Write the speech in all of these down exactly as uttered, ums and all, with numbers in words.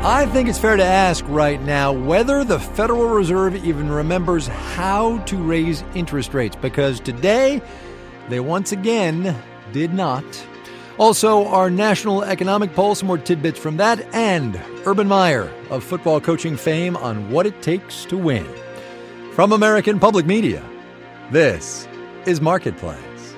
I think it's fair to ask right now whether the Federal Reserve even remembers how to raise interest rates, because today they once again did not. Also, our national economic poll, some more tidbits from that, and Urban Meyer of football coaching fame on what it takes to win. From American Public Media, this is Marketplace.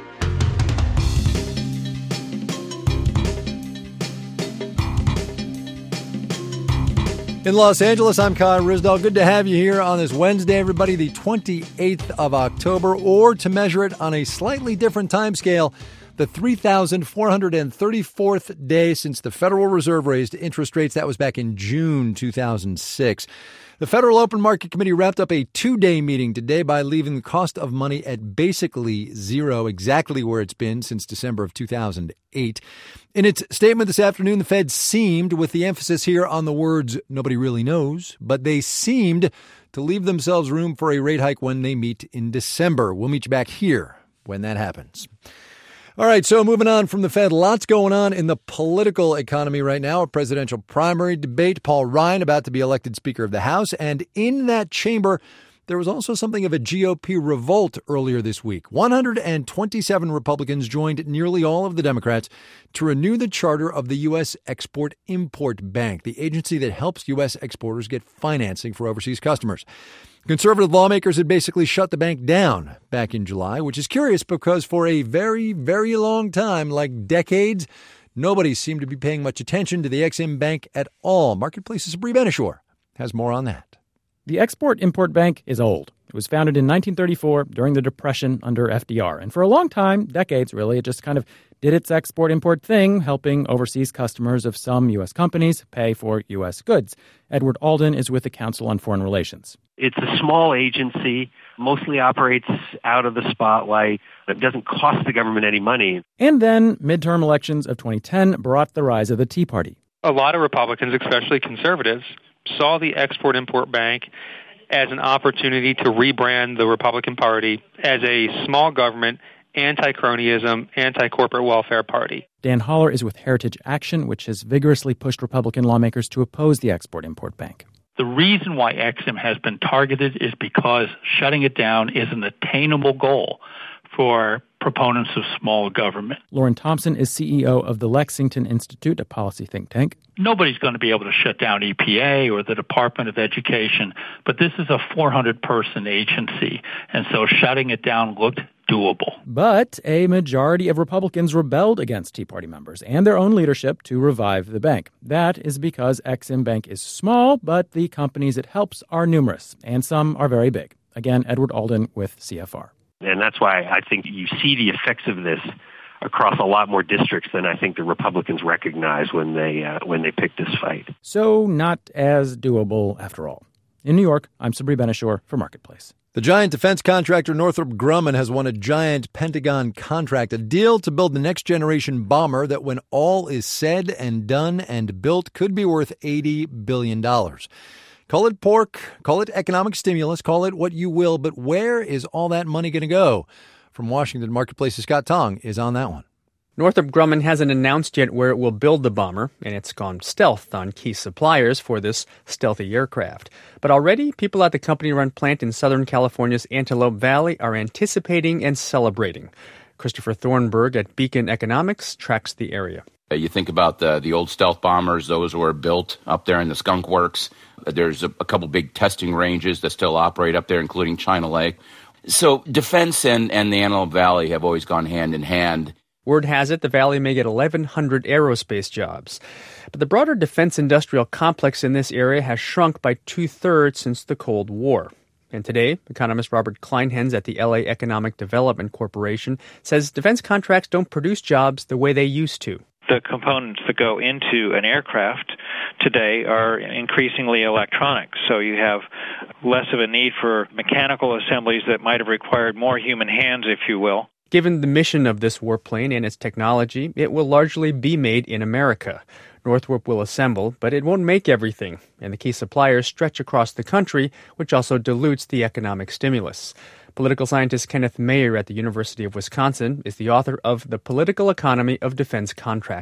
In Los Angeles, I'm Kyle Risdall. Good to have you here on this Wednesday, everybody, the twenty-eighth of October, or to measure it on a slightly different time scale, the three thousand four hundred thirty-fourth day since the Federal Reserve raised interest rates. That was back in June two thousand six. The Federal Open Market Committee wrapped up a two-day meeting today by leaving the cost of money at basically zero, exactly where it's been since December of two thousand eight. In its statement this afternoon, the Fed seemed, with the emphasis here on the words nobody really knows, but they seemed to leave themselves room for a rate hike when they meet in December. We'll meet you back here when that happens. All right, so moving on from the Fed, lots going on in the political economy right now. A presidential primary debate, Paul Ryan about to be elected Speaker of the House. And in that chamber, there was also something of a G O P revolt earlier this week. one hundred twenty-seven Republicans joined nearly all of the Democrats to renew the charter of the U S Export-Import Bank, the agency that helps U S exporters get financing for overseas customers. Conservative lawmakers had basically shut the bank down back in July, which is curious because for a very, very long time, like decades, nobody seemed to be paying much attention to the Ex-Im Bank at all. Marketplace's Sabri Benishore has more on that. The Export-Import Bank is old. It was founded in nineteen thirty-four during the Depression under F D R. And for a long time, decades really, it just kind of did its export-import thing, helping overseas customers of some U S companies pay for U S goods. Edward Alden is with the Council on Foreign Relations. It's a small agency, mostly operates out of the spotlight. It doesn't cost the government any money. And then midterm elections of twenty ten brought the rise of the Tea Party. A lot of Republicans, especially conservatives, saw the Export-Import Bank as an opportunity to rebrand the Republican Party as a small government, anti-cronyism, anti-corporate welfare party. Dan Holler is with Heritage Action, which has vigorously pushed Republican lawmakers to oppose the Export-Import Bank. The reason why Ex-Im has been targeted is because shutting it down is an attainable goal for proponents of small government. Lauren Thompson is C E O of the Lexington Institute, a policy think tank. Nobody's going to be able to shut down E P A or the Department of Education, but this is a four hundred person agency, and so shutting it down looked doable. But a majority of Republicans rebelled against Tea Party members and their own leadership to revive the bank. That is because Ex-Im Bank is small, but the companies it helps are numerous, and some are very big. Again, Edward Alden with C F R. And that's why I think you see the effects of this across a lot more districts than I think the Republicans recognize when they uh, when they pick this fight. So not as doable after all. In New York, I'm Sabri Benishore for Marketplace. The giant defense contractor Northrop Grumman has won a giant Pentagon contract, a deal to build the next-generation bomber that, when all is said and done and built, could be worth eighty billion dollars. Call it pork, call it economic stimulus, call it what you will, but where is all that money going to go? From Washington, Marketplace's Scott Tong is on that one. Northrop Grumman hasn't announced yet where it will build the bomber, and it's gone stealth on key suppliers for this stealthy aircraft. But already, people at the company-run plant in Southern California's Antelope Valley are anticipating and celebrating. Christopher Thornburg at Beacon Economics tracks the area. You think about the the old stealth bombers; those were built up there in the Skunk Works. There's a, a couple big testing ranges that still operate up there, including China Lake. So defense and, and the Antelope Valley have always gone hand in hand. Word has it the valley may get eleven hundred aerospace jobs. But the broader defense industrial complex in this area has shrunk by two-thirds since the Cold War. And today, economist Robert Kleinhens at the L A Economic Development Corporation says defense contracts don't produce jobs the way they used to. The components that go into an aircraft today are increasingly electronic, so you have less of a need for mechanical assemblies that might have required more human hands, if you will. Given the mission of this warplane and its technology, it will largely be made in America. Northrop will assemble, but it won't make everything, and the key suppliers stretch across the country, which also dilutes the economic stimulus. Political scientist Kenneth Mayer at the University of Wisconsin is the author of The Political Economy of Defense Contracting.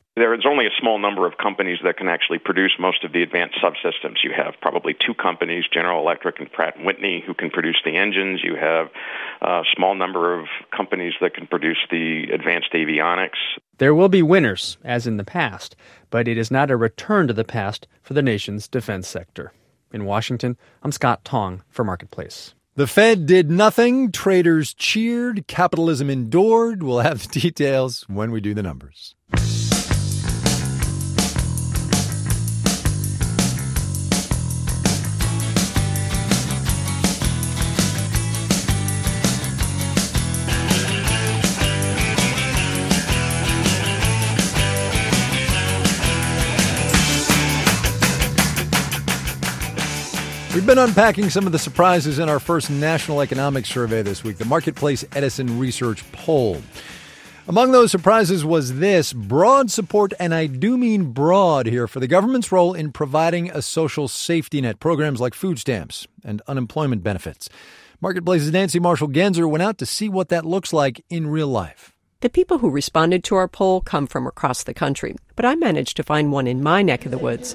There is only a small number of companies that can actually produce most of the advanced subsystems. You have probably two companies, General Electric and Pratt and Whitney, who can produce the engines. You have a small number of companies that can produce the advanced avionics. There will be winners, as in the past, but it is not a return to the past for the nation's defense sector. In Washington, I'm Scott Tong for Marketplace. The Fed did nothing. Traders cheered. Capitalism endured. We'll have the details when we do the numbers. We've been unpacking some of the surprises in our first national economic survey this week, the Marketplace Edison Research Poll. Among those surprises was this: broad support, and I do mean broad here, for the government's role in providing a social safety net, programs like food stamps and unemployment benefits. Marketplace's Nancy Marshall-Genzer went out to see what that looks like in real life. The people who responded to our poll come from across the country, but I managed to find one in my neck of the woods.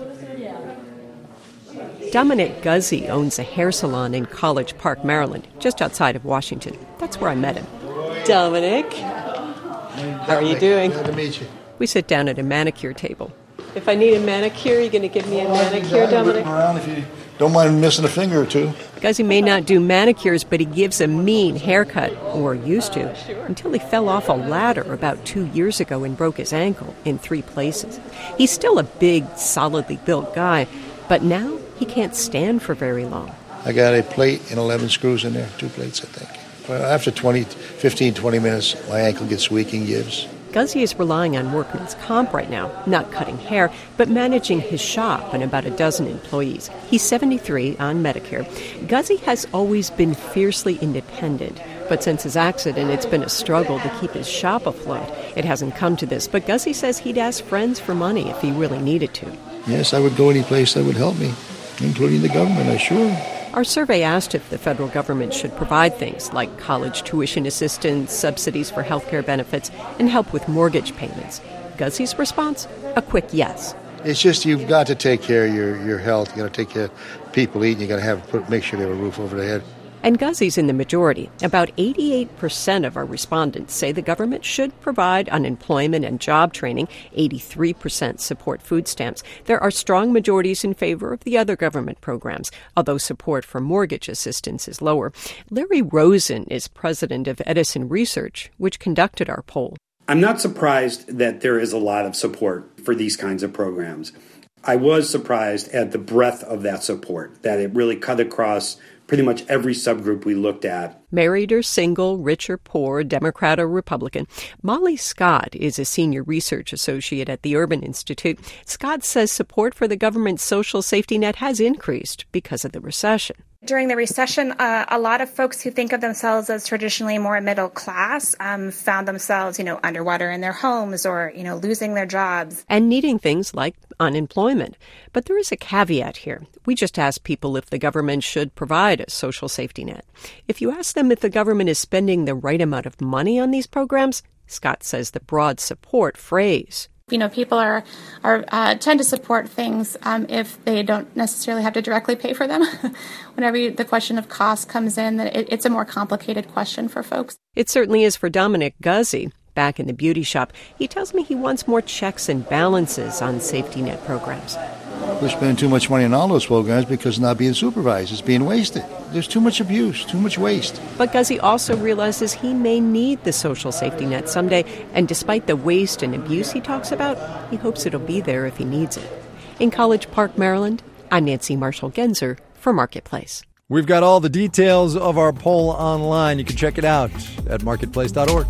Dominic Guzzi owns a hair salon in College Park, Maryland, just outside of Washington. That's where I met him. Dominic, how are you doing? Glad to meet you. We sit down at a manicure table. If I need a manicure, you going to give me a manicure, Dominic? Around if you don't mind missing a finger or two. Guzzi may not do manicures, but he gives a mean haircut, or used to, until he fell off a ladder about two years ago and broke his ankle in three places. He's still a big, solidly built guy, but now he can't stand for very long. I got a plate and eleven screws in there, two plates, I think. Well, after twenty, fifteen, twenty minutes, my ankle gets weak and gives. Guzzi is relying on workman's comp right now, not cutting hair, but managing his shop and about a dozen employees. He's seventy-three on Medicare. Guzzi has always been fiercely independent, but since his accident, it's been a struggle to keep his shop afloat. It hasn't come to this, but Guzzi says he'd ask friends for money if he really needed to. Yes, I would go any place that would help me, including the government, I'm sure. Our survey asked if the federal government should provide things like college tuition assistance, subsidies for health care benefits, and help with mortgage payments. Guzzi's response? A quick yes. It's just you've got to take care of your, your health. You've got to take care of people eating. You've got to have put, make sure they have a roof over their head. And Guzzi's in the majority. About eighty-eight percent of our respondents say the government should provide unemployment and job training. eighty-three percent support food stamps. There are strong majorities in favor of the other government programs, although support for mortgage assistance is lower. Larry Rosen is president of Edison Research, which conducted our poll. I'm not surprised that there is a lot of support for these kinds of programs. I was surprised at the breadth of that support, that it really cut across pretty much every subgroup we looked at. Married or single, rich or poor, Democrat or Republican. Molly Scott is a senior research associate at the Urban Institute. Scott says support for the government's social safety net has increased because of the recession. During the recession, uh, a lot of folks who think of themselves as traditionally more middle class um, found themselves, you know, underwater in their homes or, you know, losing their jobs. And needing things like unemployment. But there is a caveat here. We just asked people if the government should provide a social safety net. If you ask them if the government is spending the right amount of money on these programs, Scott says the broad support phrase. You know, people are are uh, tend to support things um, if they don't necessarily have to directly pay for them. Whenever you, the question of cost comes in, that it, it's a more complicated question for folks. It certainly is for Dominic Guzzi. Back in the beauty shop, he tells me he wants more checks and balances on safety net programs. We're spending too much money on all those programs because it's not being supervised. It's being wasted. There's too much abuse, too much waste. But Guzzi also realizes he may need the social safety net someday, and despite the waste and abuse he talks about, he hopes it'll be there if he needs it. In College Park, Maryland, I'm Nancy Marshall-Genzer for Marketplace. We've got all the details of our poll online. You can check it out at marketplace dot org.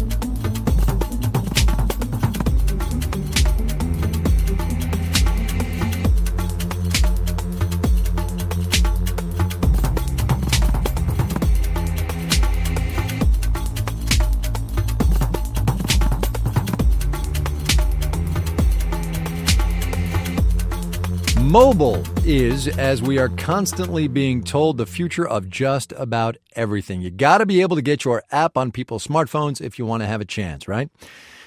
Mobile is, as we are constantly being told, the future of just about everything. You got to be able to get your app on people's smartphones if you want to have a chance, right?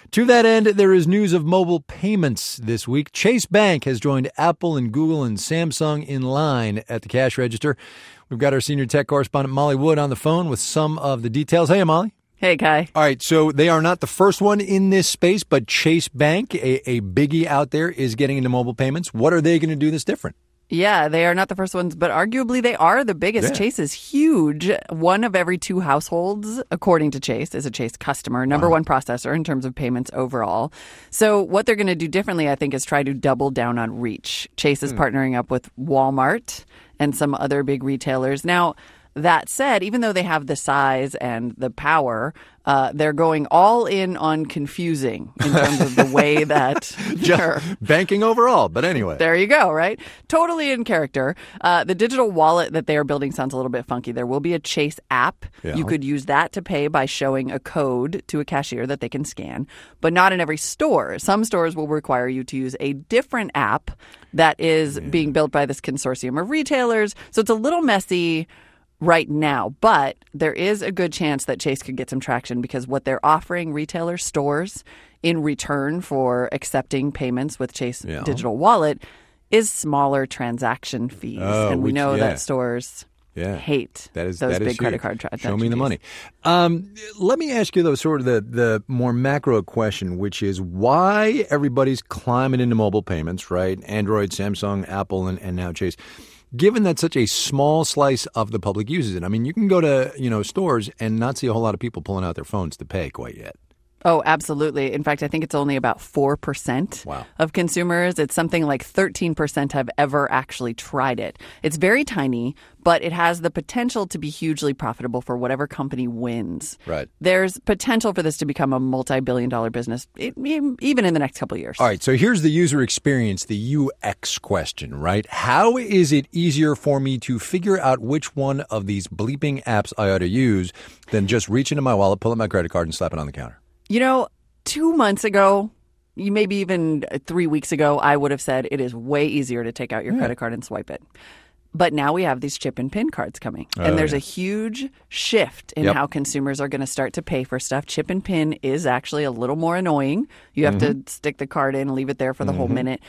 To that end, there is news of mobile payments this week. Chase Bank has joined Apple and Google and Samsung in line at the cash register. We've got our senior tech correspondent, Molly Wood, on the phone with some of the details. Hey, Molly. Hey, Kai. All right, so they are not the first one in this space, but Chase Bank, a, a biggie out there, is getting into mobile payments. What are they going to do that's different? Yeah, they are not the first ones, but arguably they are the biggest. Yeah. Chase is huge. One of every two households, according to Chase, is a Chase customer, number wow. one processor in terms of payments overall. So what they're going to do differently, I think, is try to double down on reach. Chase is hmm. partnering up with Walmart and some other big retailers. Now, that said, even though they have the size and the power, uh, they're going all in on confusing in terms of the way that they're banking overall. But anyway. There you go, right? Totally in character. Uh, the digital wallet that they are building sounds a little bit funky. There will be a Chase app. Yeah. You could use that to pay by showing a code to a cashier that they can scan, but not in every store. Some stores will require you to use a different app that is yeah. being built by this consortium of retailers. So it's a little messy right now, but there is a good chance that Chase could get some traction because what they're offering retailer stores in return for accepting payments with Chase yeah. Digital Wallet is smaller transaction fees. Oh, and we which, know yeah. that stores yeah. hate that is, those that big is credit huge. card transactions. Show me the money. Um, let me ask you, though, sort of the, the more macro question, which is why everybody's climbing into mobile payments, right? Android, Samsung, Apple, and, and now Chase. Given that such a small slice of the public uses it, I mean, you can go to, you know, stores and not see a whole lot of people pulling out their phones to pay quite yet. Oh, absolutely. In fact, I think it's only about four percent wow. of consumers. It's something like thirteen percent have ever actually tried it. It's very tiny, but it has the potential to be hugely profitable for whatever company wins. Right. There's potential for this to become a multi-billion dollar business, even in the next couple of years. All right. So here's the user experience, the U X question, right? How is it easier for me to figure out which one of these bleeping apps I ought to use than just reach into my wallet, pull out my credit card, and slap it on the counter? You know, two months ago, maybe even three weeks ago, I would have said it is way easier to take out your yeah. credit card and swipe it. But now we have these chip and PIN cards coming. Oh, and there's yeah. a huge shift in yep. how consumers are going to start to pay for stuff. Chip and PIN is actually a little more annoying. You have mm-hmm. to stick the card in and leave it there for the mm-hmm. whole minute.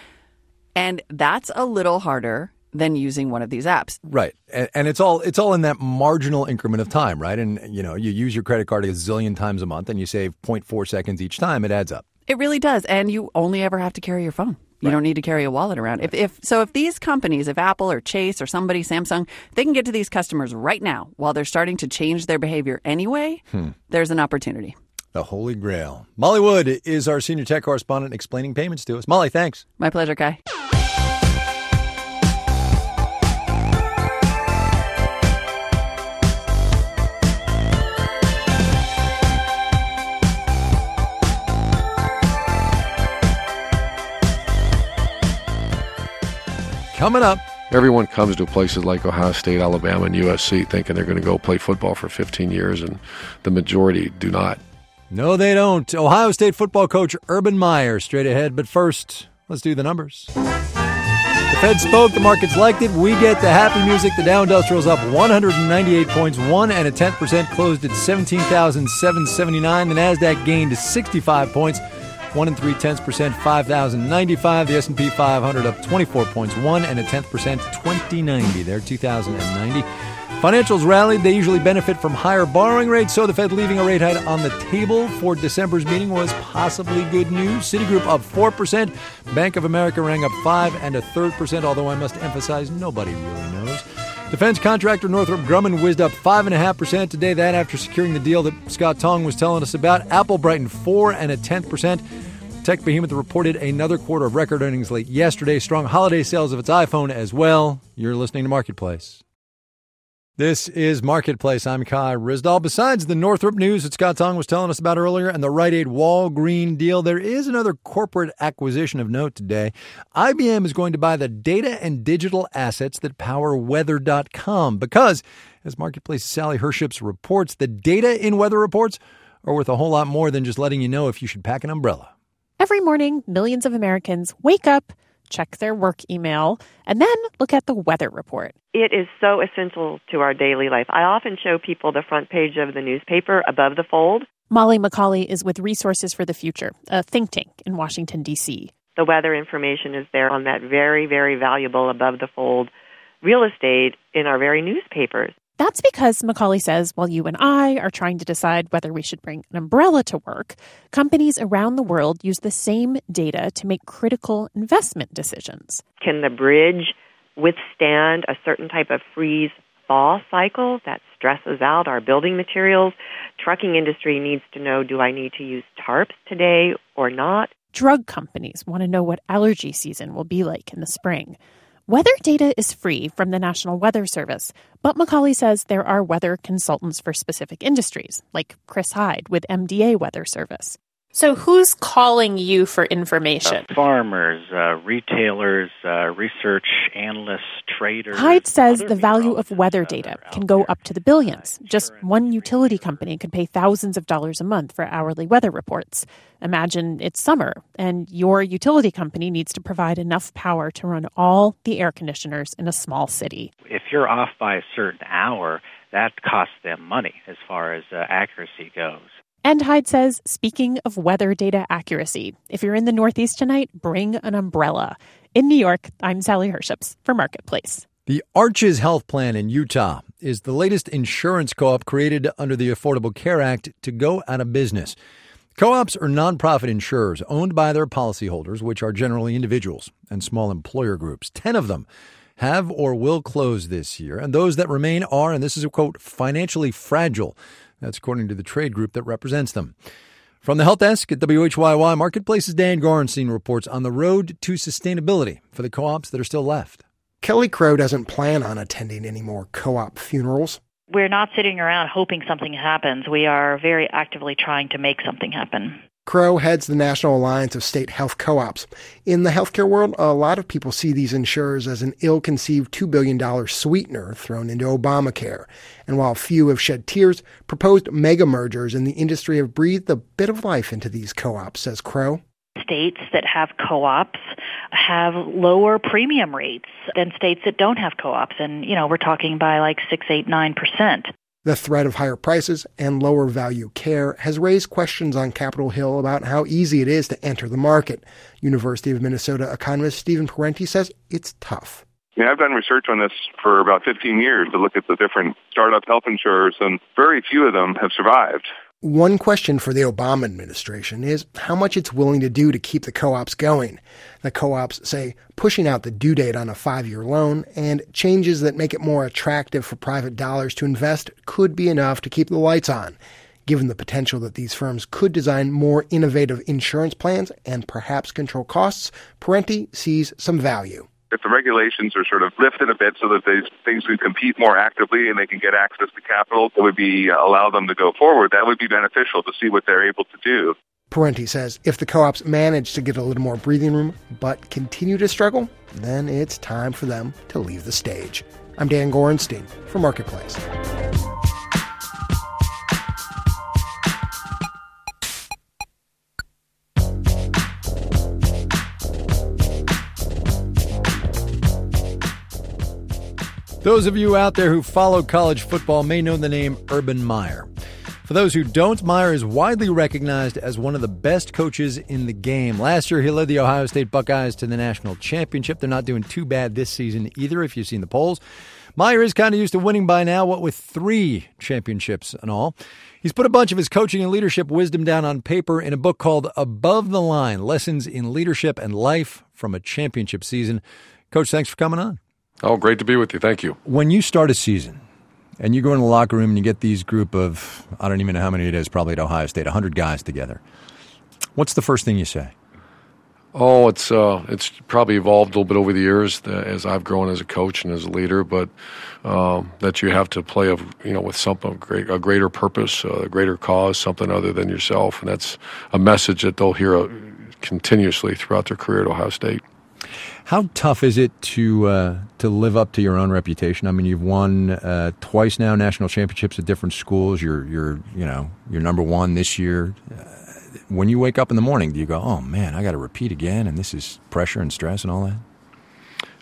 And that's a little harder than using one of these apps. Right. And, and it's all it's all in that marginal increment of time, right? And, you know, you use your credit card a zillion times a month and you save zero point four seconds each time. It adds up. It really does. And you only ever have to carry your phone. You right. don't need to carry a wallet around. Right. If, if so, if these companies, if Apple or Chase or somebody, Samsung, they can get to these customers right now while they're starting to change their behavior anyway, hmm. there's an opportunity. The Holy Grail. Molly Wood is our senior tech correspondent explaining payments to us. Molly, thanks. My pleasure, Kai. Coming up. Everyone comes to places like Ohio State, Alabama, and U S C thinking they're going to go play football for fifteen years, and the majority do not. No, they don't. Ohio State football coach Urban Meyer straight ahead. But first, let's do the numbers. The Fed spoke. The markets liked it. We get the happy music. The Dow Industrial's up one hundred ninety-eight points, one and a tenth percent, closed at seventeen thousand seven hundred seventy-nine. The Nasdaq gained sixty-five points. One and three tenths percent, five thousand ninety-five. The S and P five hundred up twenty-four points, one and a tenth percent, twenty ninety. There, two thousand ninety. Financials rallied. They usually benefit from higher borrowing rates, so the Fed leaving a rate hike on the table for December's meeting was possibly good news. Citigroup up four percent. Bank of America rang up five and a third percent, although I must emphasize nobody really knows. Defense contractor Northrop Grumman whizzed up five point five percent today. That after securing the deal that Scott Tong was telling us about. Apple brightened four and a tenth percent. Tech behemoth reported another quarter of record earnings late yesterday. Strong holiday sales of its iPhone as well. You're listening to Marketplace. This is Marketplace. I'm Kai Ryssdal. Besides the Northrop news that Scott Tong was telling us about earlier and the Rite Aid Walgreen deal, there is another corporate acquisition of note today. I B M is going to buy the data and digital assets that power weather dot com because, as Marketplace's Sally Herships reports, the data in weather reports are worth a whole lot more than just letting you know if you should pack an umbrella. Every morning, millions of Americans wake up, check their work email, and then look at the weather report. It is so essential to our daily life. I often show people the front page of the newspaper above the fold. Molly McCauley is with Resources for the Future, a think tank in Washington, D C. The weather information is there on that very, very valuable above-the-fold real estate in our very newspapers. That's because, McCauley says, while you and I are trying to decide whether we should bring an umbrella to work, companies around the world use the same data to make critical investment decisions. Can the bridge withstand a certain type of freeze-thaw cycle that stresses out our building materials? Trucking industry needs to know, do I need to use tarps today or not? Drug companies want to know what allergy season will be like in the spring. Weather data is free from the National Weather Service, but McCauley says there are weather consultants for specific industries, like Chris Hyde with M D A Weather Service. So who's calling you for information? Uh, farmers, uh, retailers, uh, research analysts, traders. Hyde says the value of weather data can go up to the billions. Just one utility company could pay thousands of dollars a month for hourly weather reports. Imagine it's summer, and your utility company needs to provide enough power to run all the air conditioners in a small city. If you're off by a certain hour, that costs them money as far as uh, accuracy goes. And Hyde says, speaking of weather data accuracy, if you're in the Northeast tonight, bring an umbrella. In New York, I'm Sally Herships for Marketplace. The Arches Health Plan in Utah is the latest insurance co-op created under the Affordable Care Act to go out of business. Co-ops are nonprofit insurers owned by their policyholders, which are generally individuals and small employer groups. Ten of them have or will close this year, and those that remain are, and this is a quote, financially fragile. That's according to the trade group that represents them. From the Health Desk at W H Y Y Marketplace's Dan Gorenstein reports on the road to sustainability for the co-ops that are still left. Kelly Crow doesn't plan on attending any more co-op funerals. We're not sitting around hoping something happens. We are very actively trying to make something happen. Crow heads the National Alliance of State Health Co-ops. In the healthcare world, a lot of people see these insurers as an ill-conceived two billion dollars sweetener thrown into Obamacare. And while few have shed tears, proposed mega mergers in the industry have breathed a bit of life into these co-ops, says Crow. States that have co-ops have lower premium rates than states that don't have co-ops. And, you know, we're talking by like six, eight, nine percent. The threat of higher prices and lower value care has raised questions on Capitol Hill about how easy it is to enter the market. University of Minnesota economist Stephen Parenti says it's tough. Yeah, I've done research on this for about fifteen years to look at the different startup health insurers, and very few of them have survived. One question for the Obama administration is how much it's willing to do to keep the co-ops going. The co-ops say pushing out the due date on a five-year loan and changes that make it more attractive for private dollars to invest could be enough to keep the lights on. Given the potential that these firms could design more innovative insurance plans and perhaps control costs, Parenti sees some value. If the regulations are sort of lifted a bit so that these things can compete more actively and they can get access to capital that would be uh, allow them to go forward, that would be beneficial to see what they're able to do. Parenti says if the co-ops manage to get a little more breathing room but continue to struggle, then it's time for them to leave the stage. I'm Dan Gorenstein for Marketplace. Those of you out there who follow college football may know the name Urban Meyer. For those who don't, Meyer is widely recognized as one of the best coaches in the game. Last year, he led the Ohio State Buckeyes to the national championship. They're not doing too bad this season either, if you've seen the polls. Meyer is kind of used to winning by now, what with three championships and all. He's put a bunch of his coaching and leadership wisdom down on paper in a book called Above the Line, Lessons in Leadership and Life from a Championship Season. Coach, thanks for coming on. Oh, great to be with you. Thank you. When you start a season and you go in the locker room and you get these group of, I don't even know how many it is, probably at Ohio State, one hundred guys together, what's the first thing you say? Oh, it's uh, it's probably evolved a little bit over the years uh, as I've grown as a coach and as a leader, but um, that you have to play, a, you know, with something, great, a greater purpose, a greater cause, something other than yourself. And that's a message that they'll hear uh, continuously throughout their career at Ohio State. How tough is it to uh, to live up to your own reputation? I mean, you've won uh, twice now national championships at different schools. You're you're you know you're number one this year. Uh, when you wake up in the morning, do you go, "Oh man, I got to repeat again," and this is pressure and stress and all that?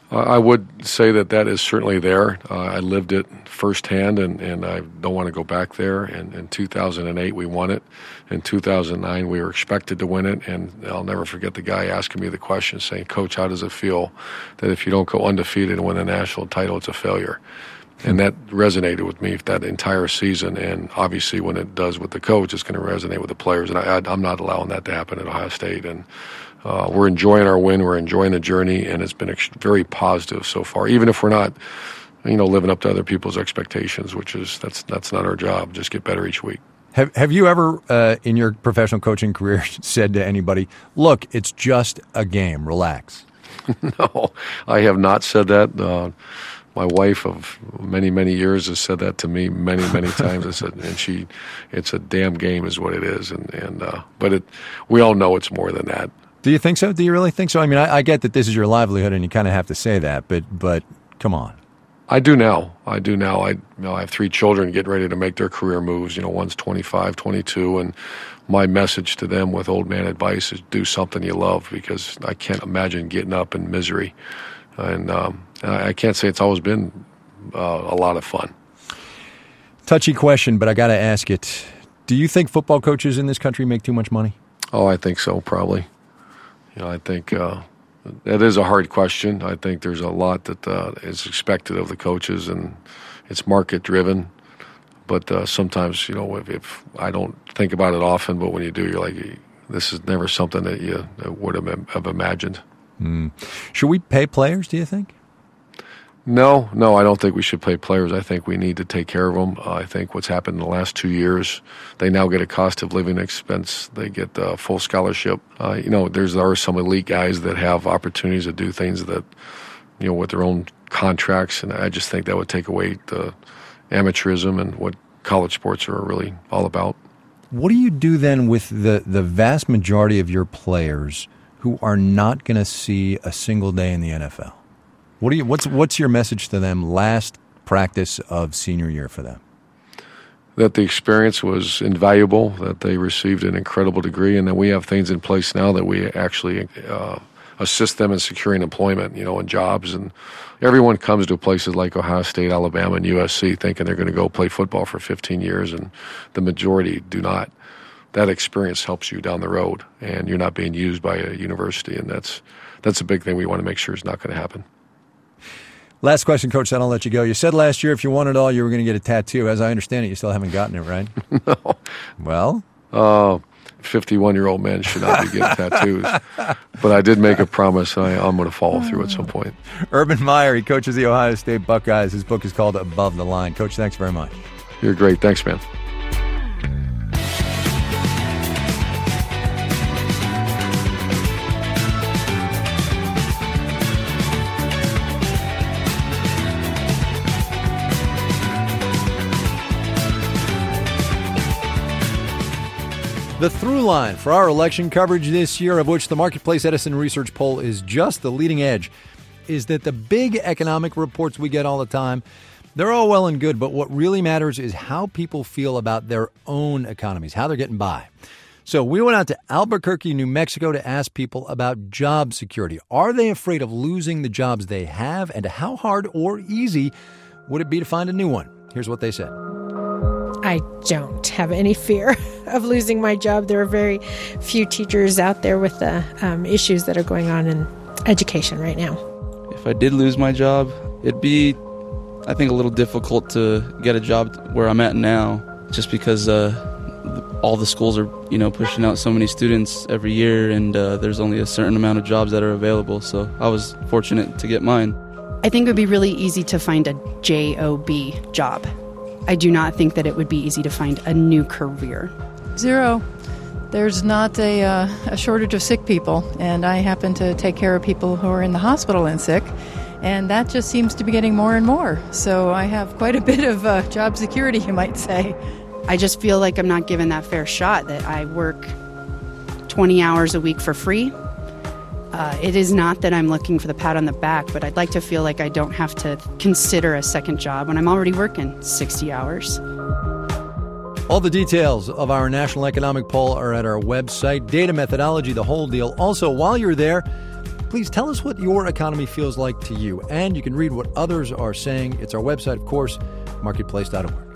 I would say that that is certainly there. Uh, I lived it firsthand, and, and I don't want to go back there. And in two thousand eight, we won it. In two thousand nine, we were expected to win it, and I'll never forget the guy asking me the question, saying, Coach, how does it feel that if you don't go undefeated and win a national title, it's a failure? And that resonated with me that entire season, and obviously when it does with the coach, it's going to resonate with the players, and I, I'm not allowing that to happen at Ohio State. And Uh, we're enjoying our win. We're enjoying the journey, and it's been ex- very positive so far. Even if we're not, you know, living up to other people's expectations, which is that's that's not our job. Just get better each week. Have Have you ever, uh, in your professional coaching career, said to anybody, "Look, it's just a game. Relax"? No, I have not said that. Uh, my wife of many many years has said that to me many many times. I said, and she, it's a damn game, is what it is. And and uh, but it, we all know it's more than that. Do you think so? Do you really think so? I mean, I, I get that this is your livelihood and you kind of have to say that, but but come on. I do now. I do now. I, you know, I have three children getting ready to make their career moves. You know, one's twenty-five, twenty-two, and my message to them with old man advice is do something you love, because I can't imagine getting up in misery. And um, I can't say it's always been uh, a lot of fun. Touchy question, but I got to ask it. Do you think football coaches in this country make too much money? Oh, I think so, probably. You know, I think uh, that is a hard question. I think there's a lot that uh, is expected of the coaches, and it's market driven. But uh, sometimes, you know, if, if I don't think about it often, but when you do, you're like, this is never something that you would have, have imagined. Mm. Should we pay players, do you think? No, no, I don't think we should pay players. I think we need to take care of them. Uh, I think what's happened in the last two years, they now get a cost of living expense. They get uh, full scholarship. Uh, you know, there's there are some elite guys that have opportunities to do things that, you know, with their own contracts, and I just think that would take away the amateurism and what college sports are really all about. What do you do then with the, the vast majority of your players who are not going to see a single day in the N F L? What do you? What's what's your message to them last practice of senior year for them? That the experience was invaluable, that they received an incredible degree, and that we have things in place now that we actually uh, assist them in securing employment, you know, and jobs. And everyone comes to places like Ohio State, Alabama, and U S C thinking they're going to go play football for fifteen years, and the majority do not. That experience helps you down the road, and you're not being used by a university, and that's that's a big thing we want to make sure is not going to happen. Last question, Coach, then I'll let you go. You said last year if you won it all, you were going to get a tattoo. As I understand it, you still haven't gotten it, right? No. Well? Uh, fifty-one-year-old men should not be getting tattoos. But I did make a promise, and I, I'm going to follow through at some point. Urban Meyer, he coaches the Ohio State Buckeyes. His book is called Above the Line. Coach, thanks very much. You're great. Thanks, man. The through line for our election coverage this year, of which the Marketplace Edison Research Poll is just the leading edge, is that the big economic reports we get all the time, they're all well and good, but what really matters is how people feel about their own economies, how they're getting by. So we went out to Albuquerque, New Mexico to ask people about job security. Are they afraid of losing the jobs they have, and how hard or easy would it be to find a new one? Here's what they said. I don't have any fear of losing my job. There are very few teachers out there with the um, issues that are going on in education right now. If I did lose my job, it'd be, I think, a little difficult to get a job where I'm at now, just because uh, all the schools are, you know, pushing out so many students every year, and uh, there's only a certain amount of jobs that are available. So I was fortunate to get mine. I think it would be really easy to find a job job. I do not think that it would be easy to find a new career. Zero. There's not a, uh, a shortage of sick people, and I happen to take care of people who are in the hospital and sick, and that just seems to be getting more and more. So I have quite a bit of uh, job security, you might say. I just feel like I'm not given that fair shot, that I work twenty hours a week for free. Uh, it is not that I'm looking for the pat on the back, but I'd like to feel like I don't have to consider a second job when I'm already working sixty hours. All the details of our National Economic Poll are at our website. Data, methodology, the whole deal. Also, while you're there, Please tell us what your economy feels like to you, and you can read what others are saying. It's our website, of course, marketplace dot org.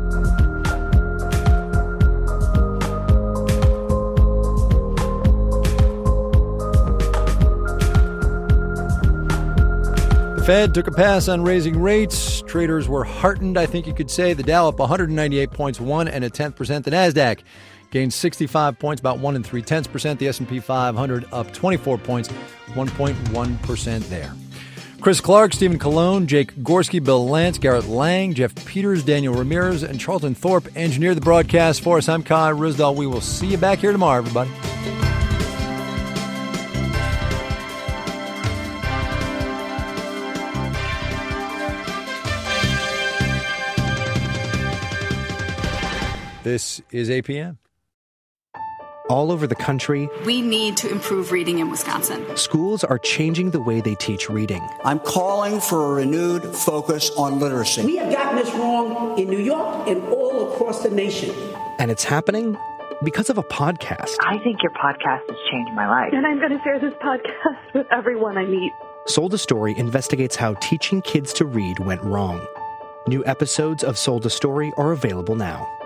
Fed took a pass on raising rates. Traders were heartened, I think you could say. The Dow up one hundred ninety-eight points, one and a tenth percent. The Nasdaq gained sixty-five points, about one and three tenths percent. The S and P five hundred up twenty-four points, one point one percent there. Chris Clark, Stephen Colon, Jake Gorski, Bill Lance, Garrett Lang, Jeff Peters, Daniel Ramirez, and Charlton Thorpe engineered the broadcast for us. I'm Kai Ryssdal. We will see you back here tomorrow, everybody. This is A P M. All over the country, we need to improve reading in Wisconsin. Schools are changing the way they teach reading. I'm calling for a renewed focus on literacy. We have gotten this wrong in New York and all across the nation. And it's happening because of a podcast. I think your podcast has changed my life. And I'm going to share this podcast with everyone I meet. Sold a Story investigates how teaching kids to read went wrong. New episodes of Sold a Story are available now.